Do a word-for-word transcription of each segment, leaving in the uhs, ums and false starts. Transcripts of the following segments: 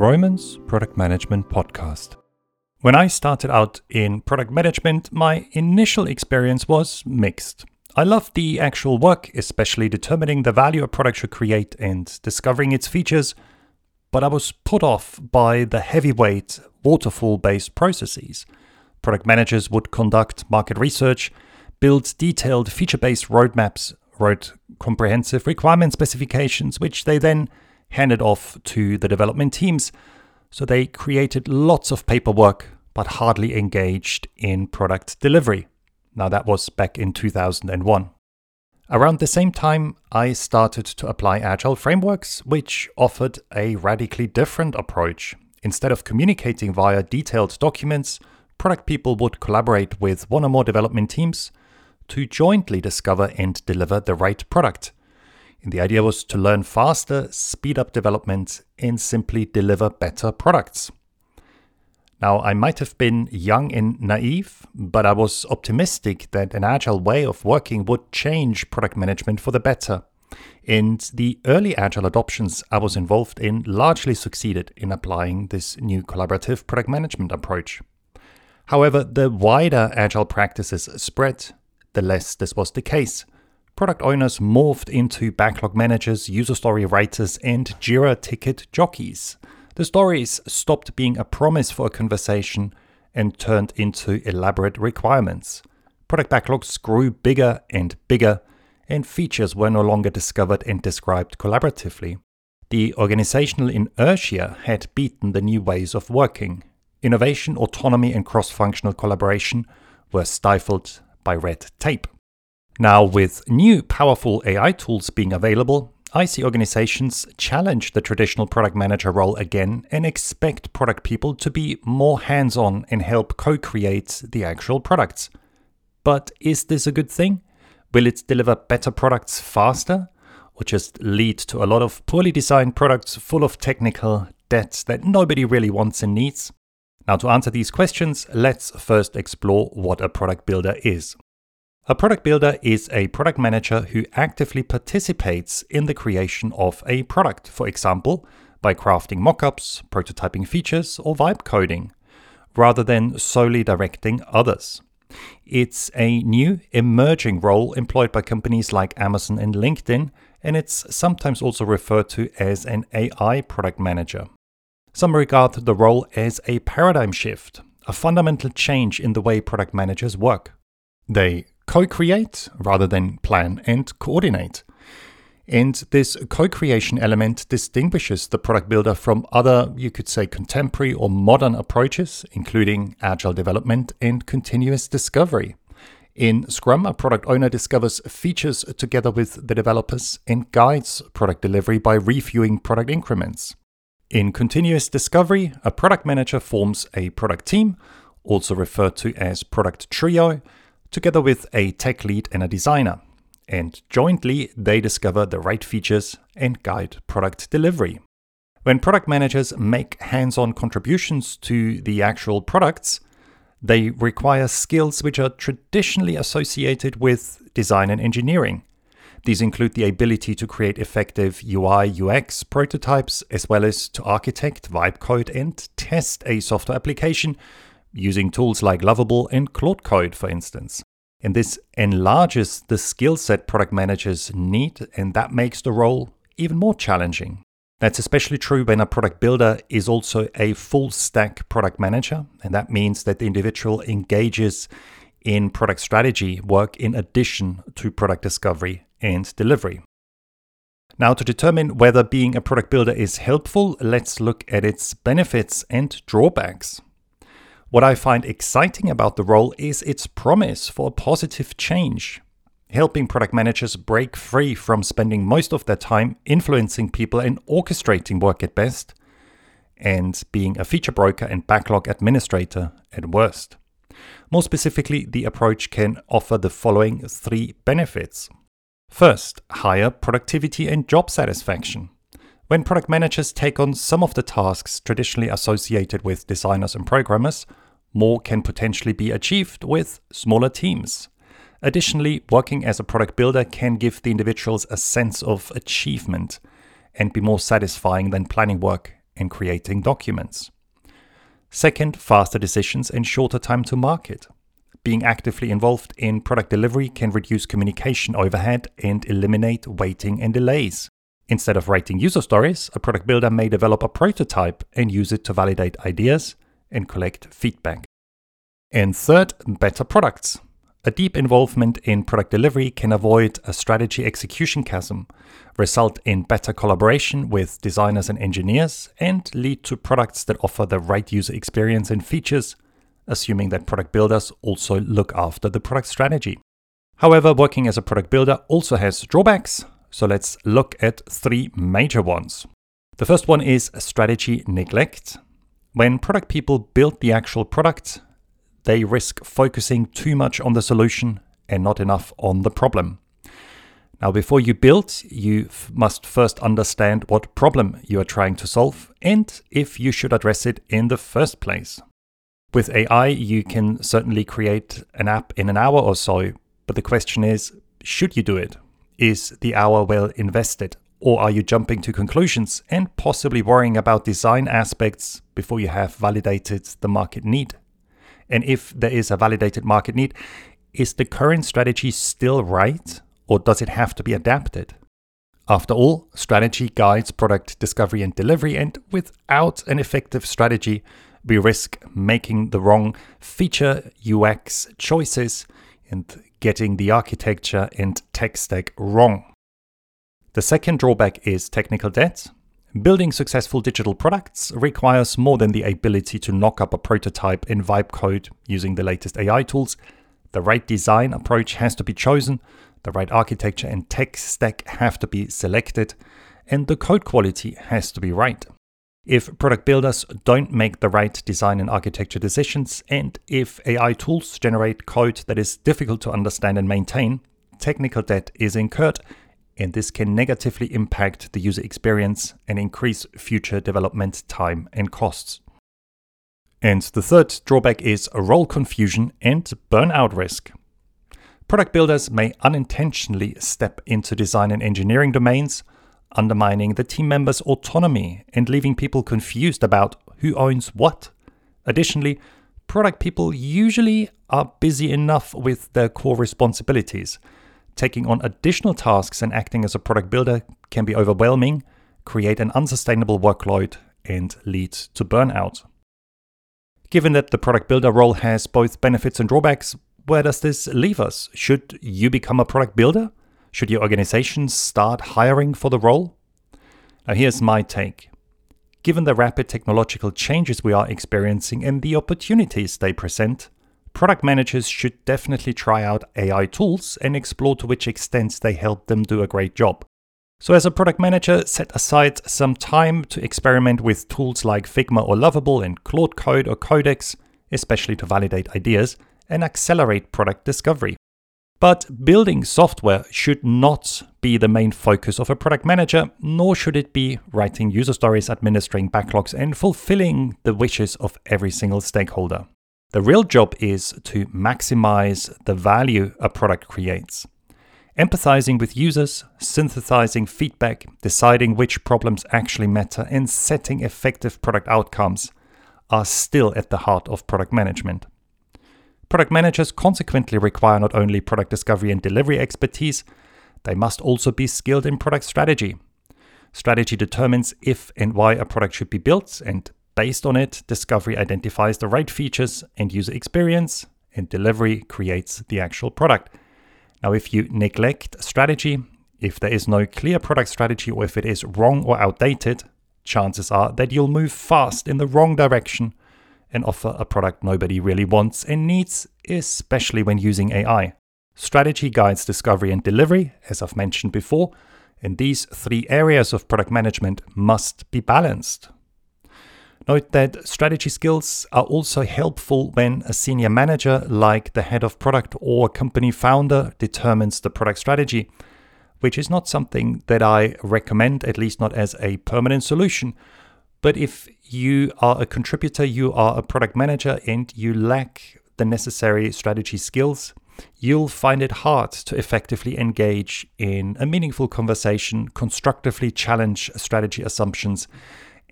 Roman's Product Management Podcast. When I started out in product management, my initial experience was mixed. I loved the actual work, especially determining the value a product should create and discovering its features, but I was put off by the heavyweight, waterfall-based processes. Product managers would conduct market research, build detailed feature-based roadmaps, wrote comprehensive requirement specifications, which they then handed off to the development teams. So they created lots of paperwork, but hardly engaged in product delivery. Now that was back in two thousand one. Around the same time, I started to apply agile frameworks, which offered a radically different approach. Instead of communicating via detailed documents, product people would collaborate with one or more development teams to jointly discover and deliver the right product. And the idea was to learn faster, speed up development, and simply deliver better products. Now, I might have been young and naive, but I was optimistic that an agile way of working would change product management for the better. And the early agile adoptions I was involved in largely succeeded in applying this new collaborative product management approach. However, the wider agile practices spread, the less this was the case. Product owners morphed into backlog managers, user story writers, and Jira ticket jockeys. The stories stopped being a promise for a conversation and turned into elaborate requirements. Product backlogs grew bigger and bigger, and features were no longer discovered and described collaboratively. The organizational inertia had beaten the new ways of working. Innovation, autonomy, and cross-functional collaboration were stifled by red tape. Now, with new powerful A I tools being available, I see organizations challenge the traditional product manager role again and expect product people to be more hands-on and help co-create the actual products. But is this a good thing? Will it deliver better products faster, or just lead to a lot of poorly designed products full of technical debt that nobody really wants and needs? Now, to answer these questions, let's first explore what a product builder is. A product builder is a product manager who actively participates in the creation of a product, for example, by crafting mockups, prototyping features, or vibe coding, rather than solely directing others. It's a new, emerging role employed by companies like Amazon and LinkedIn, and it's sometimes also referred to as an A I product manager. Some regard the role as a paradigm shift, a fundamental change in the way product managers work. They co-create rather than plan and coordinate. And this co-creation element distinguishes the product builder from other, you could say, contemporary or modern approaches, including agile development and continuous discovery. In Scrum, a product owner discovers features together with the developers and guides product delivery by reviewing product increments. In continuous discovery, a product manager forms a product team, also referred to as product trio, together with a tech lead and a designer. And jointly, they discover the right features and guide product delivery. When product managers make hands-on contributions to the actual products, they require skills which are traditionally associated with design and engineering. These include the ability to create effective U I U X prototypes, as well as to architect, vibe code, and test a software application using tools like Lovable and Claude Code, for instance. And this enlarges the skill set product managers need, and that makes the role even more challenging. That's especially true when a product builder is also a full stack product manager, and that means that the individual engages in product strategy work in addition to product discovery and delivery. Now, to determine whether being a product builder is helpful, let's look at its benefits and drawbacks. What I find exciting about the role is its promise for a positive change, helping product managers break free from spending most of their time influencing people and orchestrating work at best, and being a feature broker and backlog administrator at worst. More specifically, the approach can offer the following three benefits. First, higher productivity and job satisfaction. When product managers take on some of the tasks traditionally associated with designers and programmers, more can potentially be achieved with smaller teams. Additionally, working as a product builder can give the individuals a sense of achievement and be more satisfying than planning work and creating documents. Second, faster decisions and shorter time to market. Being actively involved in product delivery can reduce communication overhead and eliminate waiting and delays. Instead of writing user stories, a product builder may develop a prototype and use it to validate ideas and collect feedback. And third, better products. A deep involvement in product delivery can avoid a strategy execution chasm, result in better collaboration with designers and engineers, and lead to products that offer the right user experience and features, assuming that product builders also look after the product strategy. However, working as a product builder also has drawbacks, so let's look at three major ones. The first one is strategy neglect. When product people build the actual product, they risk focusing too much on the solution and not enough on the problem. Now, before you build, you f- must first understand what problem you are trying to solve and if you should address it in the first place. With A I, you can certainly create an app in an hour or so, but the question is, should you do it? Is the hour well invested? Or are you jumping to conclusions and possibly worrying about design aspects before you have validated the market need? And if there is a validated market need, is the current strategy still right, or does it have to be adapted? After all, strategy guides product discovery and delivery, and without an effective strategy, we risk making the wrong feature U X choices and getting the architecture and tech stack wrong. The second drawback is technical debt. Building successful digital products requires more than the ability to knock up a prototype in vibe code using the latest A I tools. The right design approach has to be chosen, the right architecture and tech stack have to be selected, and the code quality has to be right. If product builders don't make the right design and architecture decisions, and if A I tools generate code that is difficult to understand and maintain, technical debt is incurred, and this can negatively impact the user experience and increase future development time and costs. And the third drawback is role confusion and burnout risk. Product builders may unintentionally step into design and engineering domains, undermining the team members' autonomy and leaving people confused about who owns what. Additionally, product people usually are busy enough with their core responsibilities. Taking on additional tasks and acting as a product builder can be overwhelming, create an unsustainable workload, and lead to burnout. Given that the product builder role has both benefits and drawbacks, where does this leave us? Should you become a product builder? Should your organization start hiring for the role? Now, here's my take. Given the rapid technological changes we are experiencing and the opportunities they present, product managers should definitely try out A I tools and explore to which extent they help them do a great job. So as a product manager, set aside some time to experiment with tools like Figma or Lovable and Claude Code or Codex, especially to validate ideas and accelerate product discovery. But building software should not be the main focus of a product manager, nor should it be writing user stories, administering backlogs, and fulfilling the wishes of every single stakeholder. The real job is to maximize the value a product creates. Empathizing with users, synthesizing feedback, deciding which problems actually matter, and setting effective product outcomes are still at the heart of product management. Product managers consequently require not only product discovery and delivery expertise, they must also be skilled in product strategy. Strategy determines if and why a product should be built, and based on it, discovery identifies the right features and user experience, and delivery creates the actual product. Now, if you neglect strategy, if there is no clear product strategy, or if it is wrong or outdated, chances are that you'll move fast in the wrong direction and offer a product nobody really wants and needs, especially when using A I. Strategy guides discovery and delivery, as I've mentioned before, and these three areas of product management must be balanced. Note that strategy skills are also helpful when a senior manager, like the head of product or company founder, determines the product strategy, which is not something that I recommend, at least not as a permanent solution. But if you are a contributor, you are a product manager, and you lack the necessary strategy skills, you'll find it hard to effectively engage in a meaningful conversation, constructively challenge strategy assumptions,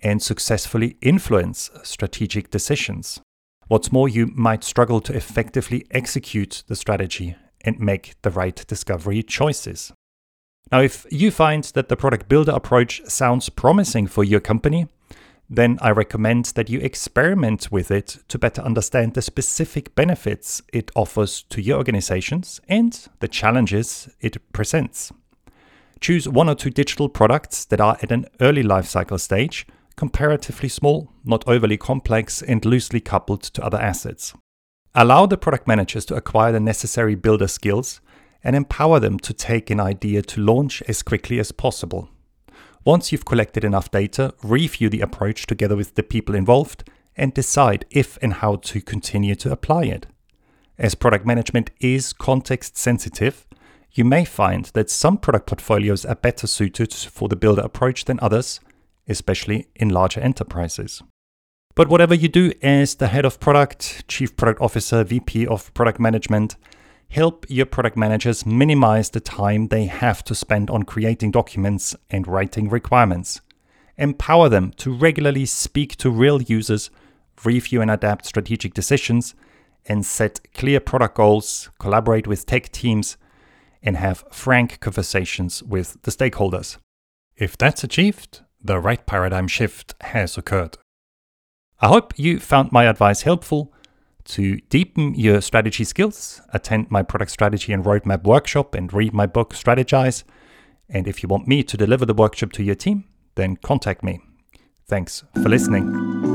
and successfully influence strategic decisions. What's more, you might struggle to effectively execute the strategy and make the right discovery choices. Now, if you find that the product builder approach sounds promising for your company, then I recommend that you experiment with it to better understand the specific benefits it offers to your organizations and the challenges it presents. Choose one or two digital products that are at an early lifecycle stage, comparatively small, not overly complex, and loosely coupled to other assets. Allow the product managers to acquire the necessary builder skills and empower them to take an idea to launch as quickly as possible. Once you've collected enough data, review the approach together with the people involved and decide if and how to continue to apply it. As product management is context sensitive, you may find that some product portfolios are better suited for the builder approach than others, especially in larger enterprises. But whatever you do as the head of product, chief product officer, V P of product management, help your product managers minimize the time they have to spend on creating documents and writing requirements. Empower them to regularly speak to real users, review and adapt strategic decisions, and set clear product goals, collaborate with tech teams, and have frank conversations with the stakeholders. If that's achieved, the right paradigm shift has occurred. I hope you found my advice helpful. To deepen your strategy skills, attend my product strategy and roadmap workshop and read my book Strategize. And if you want me to deliver the workshop to your team, then contact me. Thanks for listening.